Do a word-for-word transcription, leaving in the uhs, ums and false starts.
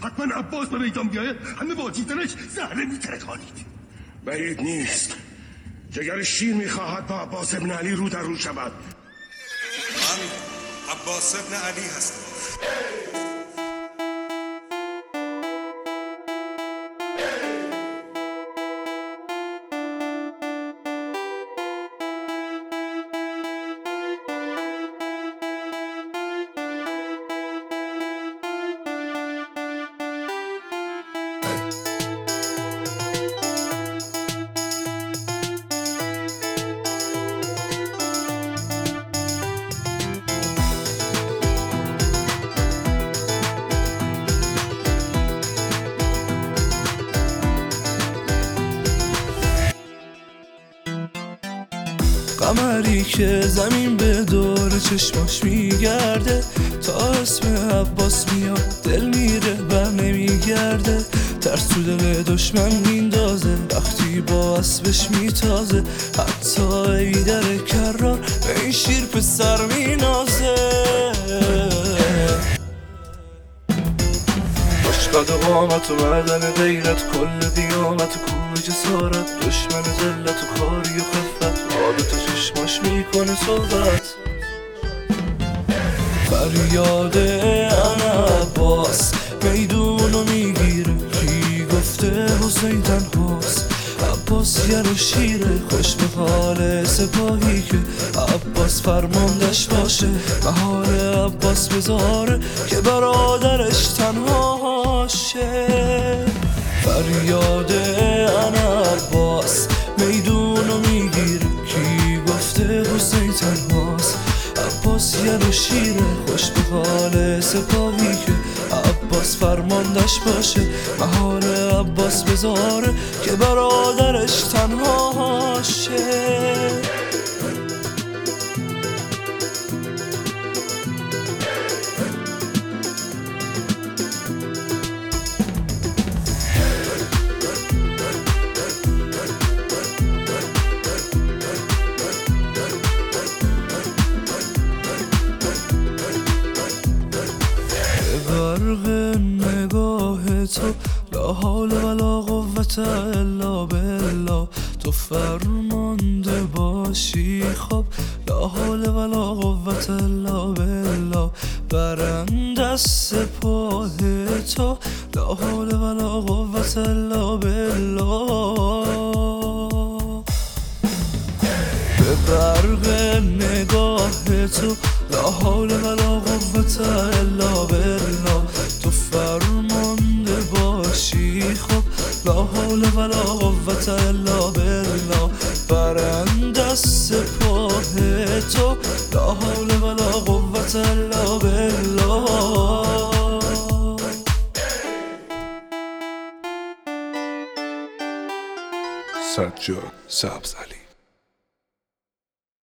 حتما عباس به میدان بیاید همه با دیدنش زهره میترکانید. بعید نیست. جگر شیر میخواهد با عباس ابن علی رو در رو شود. من عباس ابن علی هستم. قمری که زمین به دور چشماش میگرده، تا اسم عباس میاد دل میره بر نمیگرده. ترس تو دل دشمن میندازه وقتی با اسبش میتازه، حتی ایدر کرار به این شیر پسر مینازه. باشقد و قامت و معدن غیرت، کل دیانت و کوه جسارت، دشمن ذلت و خاری و خفت، عادت و چشماش میکنه صحبت. فریاد انا عباس میدونو میگیره، کی گفته حسین تنهاست؟ عباس یر و شیره، خوش به حال سپاهی که عباس فرماندش باشه. محال عباس بذاره که برادرش تنها شه. فریاد انا عباس میدونو میگیره، کی گفته حسین تنهاست؟ عباس یر و شیره، خوش به حال سپاهی که عباس فرماندش باشه. محال عباس بذاره که برادرش تنها شه. برق نگاه تو لا حول ولا قوت الا بالله، تو فرمانده باشی خب لا حول ولا قوت الا بالله. برنده سپاه تو لا حول ولا قوت الا بالله. به برق نگاه تو لا حول ولا قوت الا بالله، تو فرمانده باشی خب لا حول ولا قوت الا بالله. برنده سپاه تو لا حول ولا قوت الا بالله. سجاد سبز علی.